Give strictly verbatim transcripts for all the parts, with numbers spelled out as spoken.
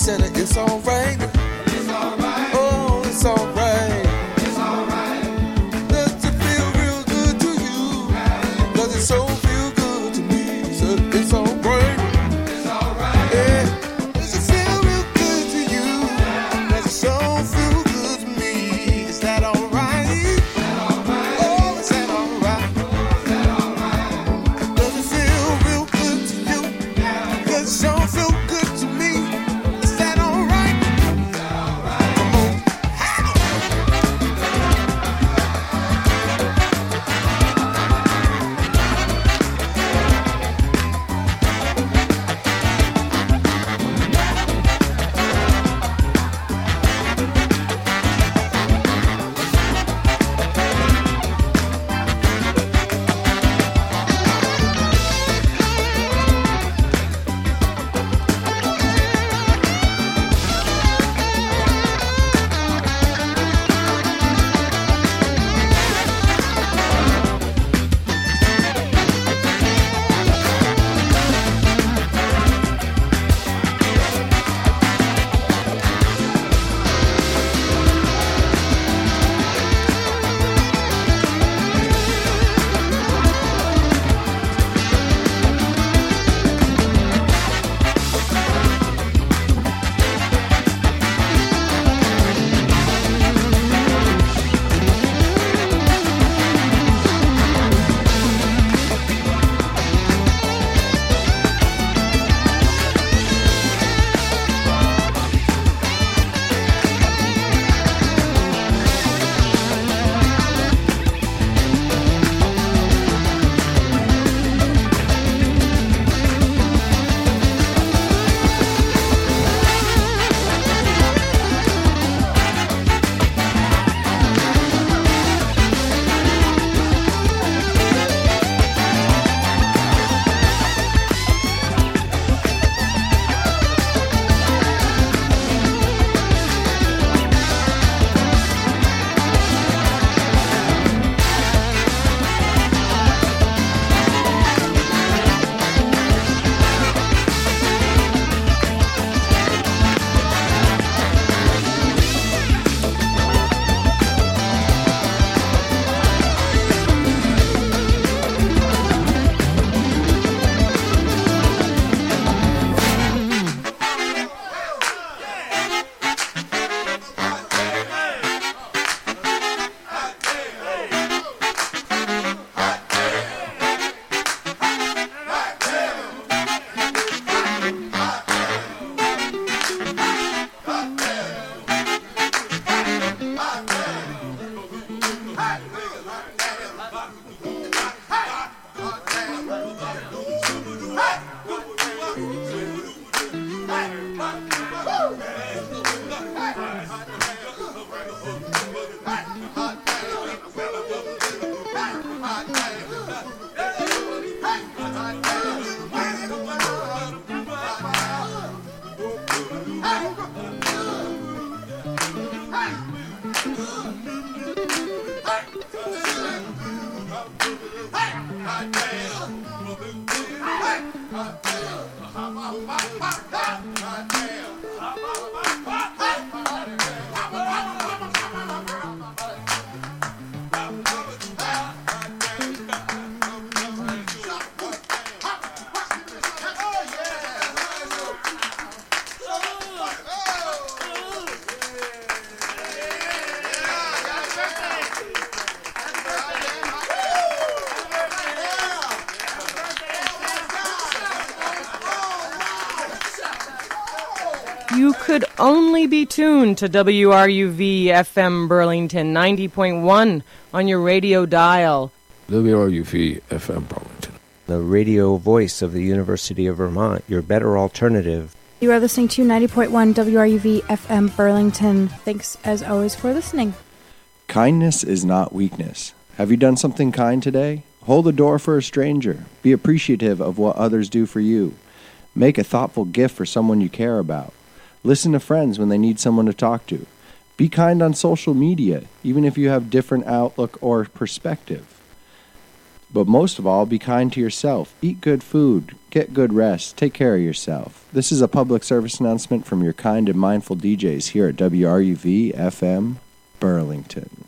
said it's alright. It's alright. Oh, it's alright. It's alright. Does it feel real good to you? Does it so feel good to me? So it's alright. It's alright. Yeah. Does it feel real good to you? Does it so feel good to me? Is that alright? Is that alright? Oh, is that alright? Is that alright? Does it feel real good to you? Does it so feel good to me? Is that alright? Is that alright? Come on. You could only be tuned to W R U V F M Burlington ninety point one on your radio dial. W R U V F M Burlington, the radio voice of the University of Vermont, your better alternative. You are listening to ninety point one W R U V F M Burlington. Thanks, as always, for listening. Kindness is not weakness. Have you done something kind today? Hold the door for a stranger. Be appreciative of what others do for you. Make a thoughtful gift for someone you care about. Listen to friends when they need someone to talk to. Be kind on social media, even if you have different outlook or perspective. But most of all, be kind to yourself. Eat good food. Get good rest. Take care of yourself. This is a public service announcement from your kind and mindful D Js here at W R U V F M Burlington.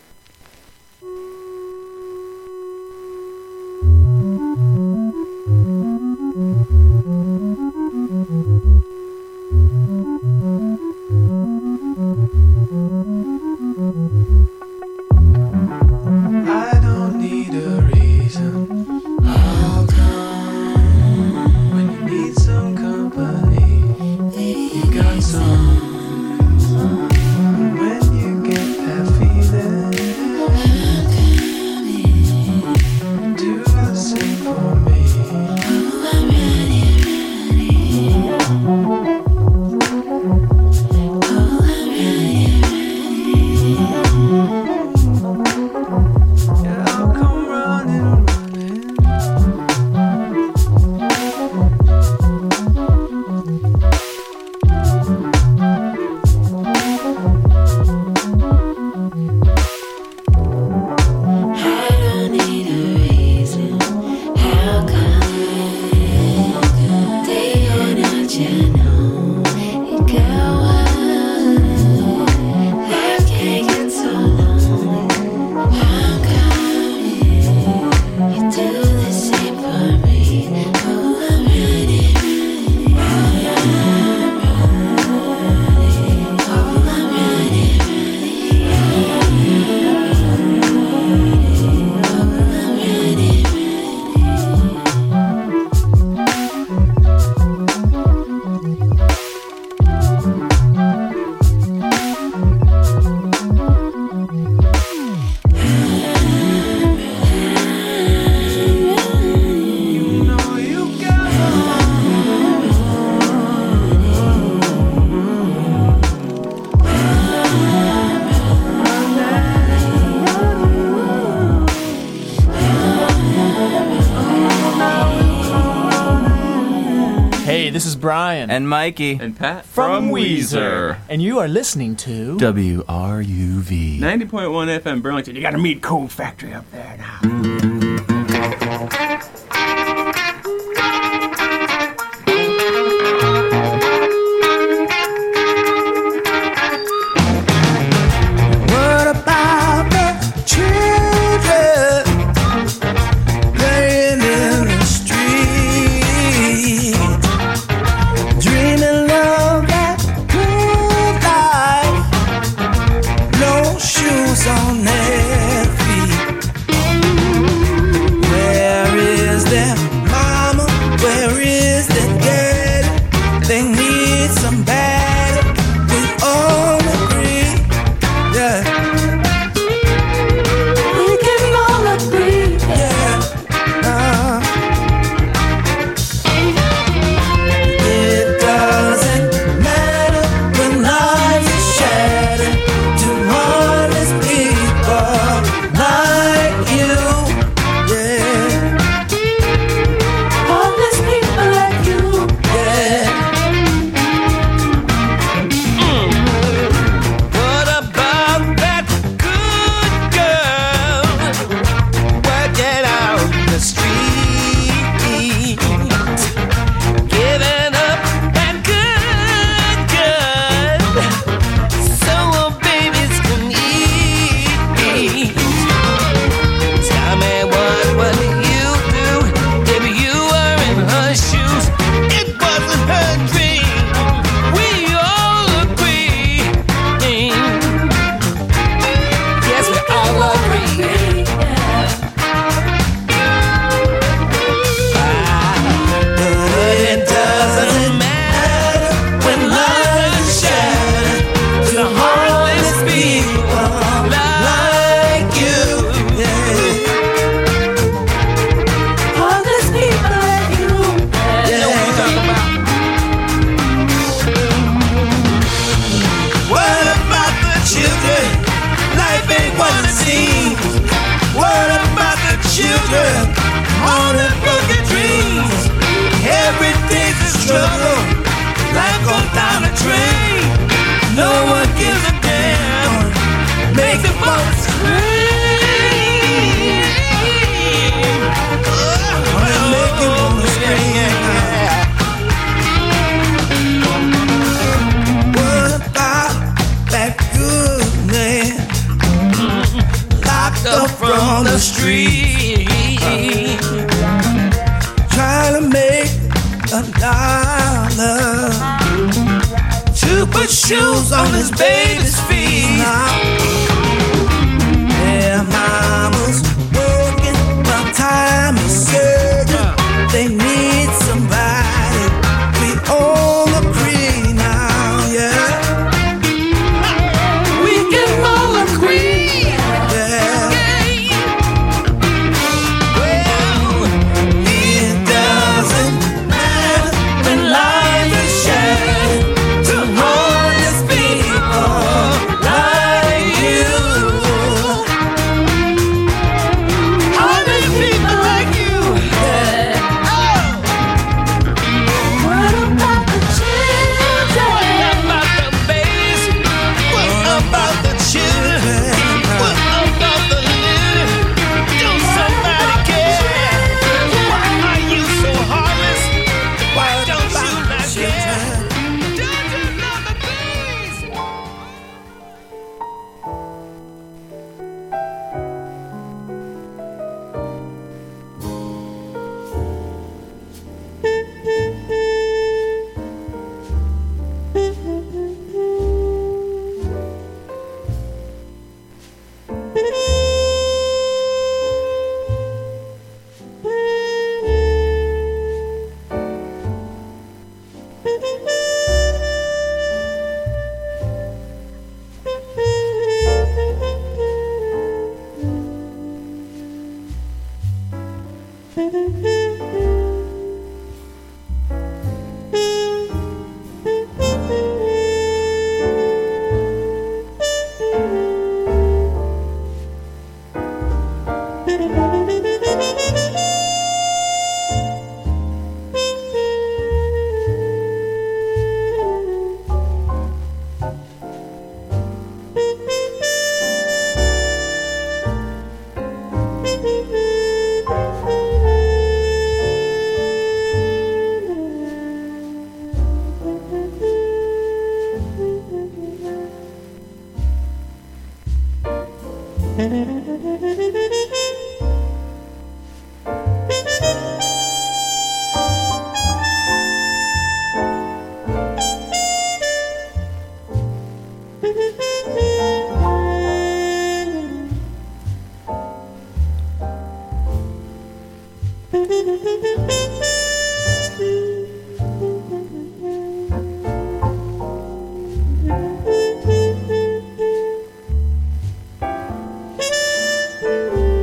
I don't need a reason. How come when you need some company, you got some? When you get that feeling, do the same for me. Yeah, I'll come running, running. I don't need a reason. How come? Day or night, you know it go on. Life can't get so long. How come you do the same for me? Oh, I'm ready, ready. I'm ready. Oh, I'm ready, ready. You know you got Hey, this is Brian And Mikey. And Pat from Weezer, and you are listening to W R U V. ninety point one F M Burlington. You got a meat coal factory up there now. What about the children playing in the street, dreaming of that good life, no shoes on their feet? the street, trying to make a dollar to put shoes on his baby's feet. Their mama's working, the time is certain. They need somebody. We all agree now, yeah. We can all agree, yeah. Well, it doesn't matter when life is shattered to honest people like you. Honest people like you, yeah. Oh. What about the children? What about the babies? What about the children? What about the living? Don't somebody care? Why are you so heartless? Why don't you not care? Don't you love the bees? Thank you.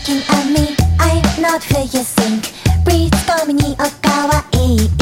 looking at me, I'm not who you think. Please call me おかわいい